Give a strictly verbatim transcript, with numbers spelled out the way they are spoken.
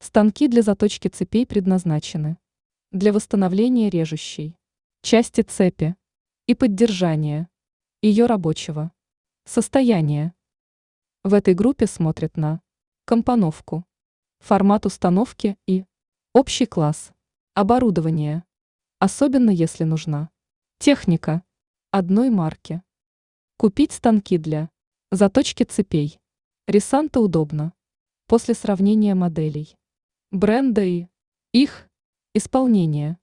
Станки для заточки цепей предназначены для восстановления режущей части цепи и поддержания ее рабочего состояния. В этой группе смотрят на компоновку, формат установки и общий класс оборудования, особенно если нужна техника одной марки. Купить станки для заточки цепей Ресанта удобно после сравнения моделей, бренда и их исполнения.